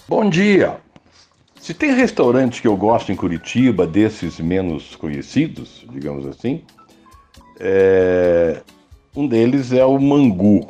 Bom dia! Se tem restaurante que eu gosto em Curitiba, desses menos conhecidos, digamos assim, um deles é o Mangu.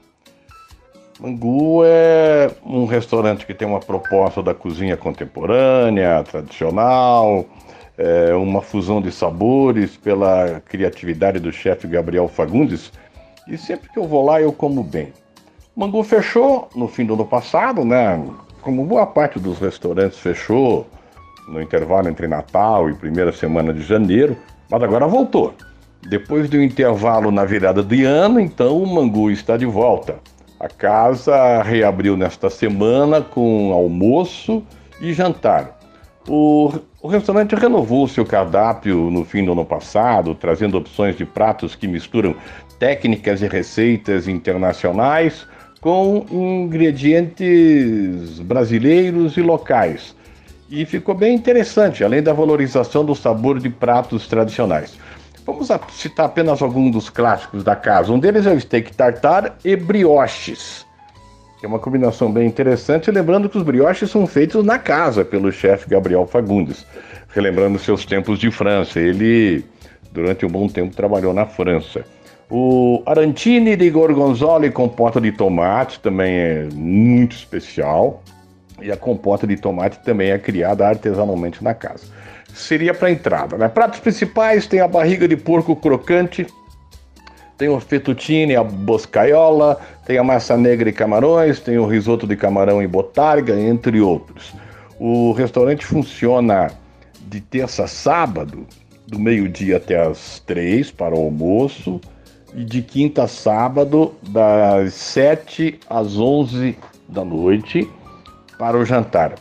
Mangu é um restaurante que tem uma proposta da cozinha contemporânea, tradicional, uma fusão de sabores pela criatividade do chefe Gabriel Fagundes, e sempre que eu vou lá eu como bem. O Mangu fechou no fim do ano passado, né? Como boa parte dos restaurantes fechou no intervalo entre Natal e primeira semana de janeiro, mas agora voltou. Depois do intervalo na virada de ano, então o Mangu está de volta. A casa reabriu nesta semana com almoço e jantar. O restaurante renovou seu cardápio no fim do ano passado, trazendo opções de pratos que misturam técnicas e receitas internacionais com ingredientes brasileiros e locais. E ficou bem interessante, além da valorização do sabor de pratos tradicionais. Vamos citar apenas alguns dos clássicos da casa. Um deles é o steak tartar e brioches, que é uma combinação bem interessante, lembrando que os brioches são feitos na casa pelo chefe Gabriel Fagundes, relembrando seus tempos de França. Ele, durante um bom tempo, trabalhou na França. O arancine de gorgonzola e compota de tomate também é muito especial. E a compota de tomate também é criada artesanalmente na casa. Seria para entrada, né? Pratos principais tem a barriga de porco crocante, tem o fettuccine, a boscaiola, tem a massa negra e camarões, tem o risoto de camarão e botarga, entre outros. O restaurante funciona de terça a sábado, do meio-dia até as 3 para o almoço, e de quinta a sábado, das 7 às 11 da noite, para o jantar.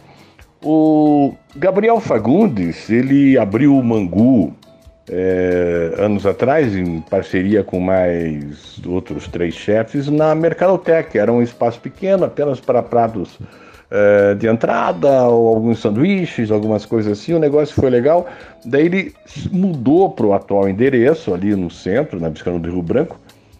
O Gabriel Fagundes, ele abriu o Mangu anos atrás, em parceria com mais outros 3 chefes, na Mercadotec. Era um espaço pequeno, apenas para pratos de entrada, ou alguns sanduíches, algumas coisas assim. O negócio foi legal. Daí ele mudou para o atual endereço, ali no centro, na Visconde do Rio Branco,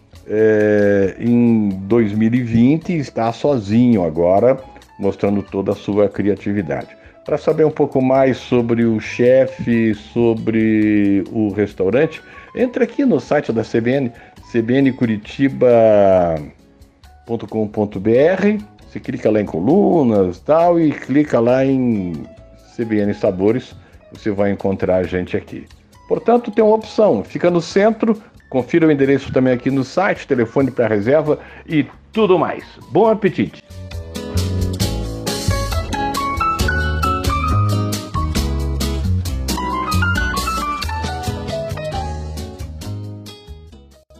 em 2020, está sozinho agora, mostrando toda a sua criatividade. Para saber um pouco mais sobre o chefe, sobre o restaurante, entre aqui no site da CBN, cbncuritiba.com.br. Você clica lá em colunas tal, e clica lá em CBN Sabores, você vai encontrar a gente aqui. Portanto, tem uma opção, fica no centro, confira o endereço também aqui no site, telefone para reserva e tudo mais. Bom apetite!